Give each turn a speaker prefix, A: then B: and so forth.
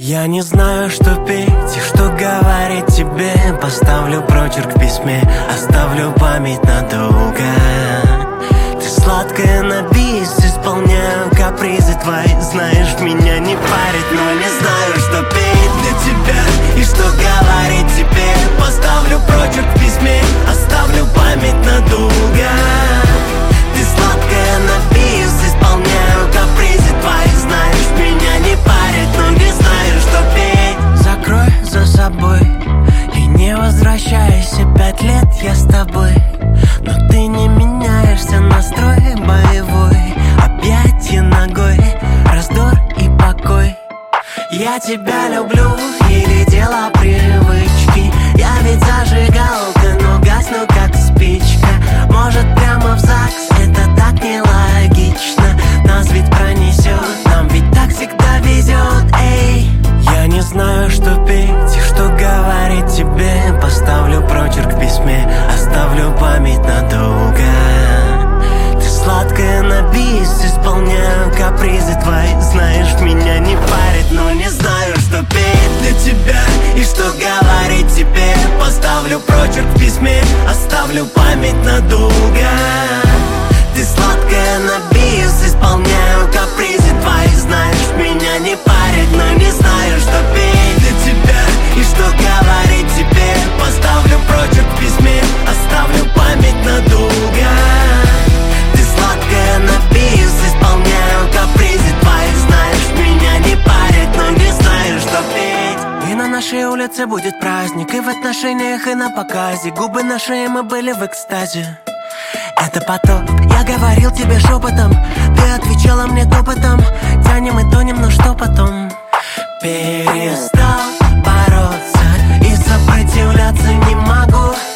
A: Я не знаю, что петь и что говорить тебе. Поставлю прочерк в письме, оставлю память надолго. Ты сладкая на бис, исполняю капризы твои. Знаешь, меня не парит, но не знаю, что петь для тебя и что говорить тебе. Поставлю прочерк в письме, оставлю память надолго. Ты сладкая на бис, исполняю капризы твои. Знаешь, меня не парит, но не знаю, что петь. Закрой за собой и не возвращайся. 5 лет я с тобой, но ты не меняешься. Настрой боевой, объятье ногой, раздор и покой. Я тебя люблю или дело привычки. Я ведь зажигалка, но гасну как спичка. Может прямо в ЗАГС, это так нелогично. Нас ведь пронесет, нам ведь так всегда везет. Эй, я не знаю, что петь и что говорить тебе. Поставлю прочерк в письме, оставлю память надолго. Ты сладкая на бис, исполняю капризы твои. Знаешь, меня не парит, но не знаю, что петь для тебя и что говорить тебе. Поставлю прочерк в письме, оставлю память надолго. Ты сладкая на бис, исполняю капризы твои. Знаешь, меня не парит, но не знаю, что петь для тебя и что говорить тебе. Поставлю прочерк в письме, оставлю память надолго. Ты сладкая на бис, исполняю капризы твои. Знаешь, меня не парит, но не знаю, что петь. И на нашей улице будет праздник, и в отношениях, и на показе. Губы на шее, мы были в экстазе. Это потоп, я говорил тебе шепотом, ты отвечала мне топотом. Тянем и тонем, но что потом? Перестал бороться и сопротивляться не могу.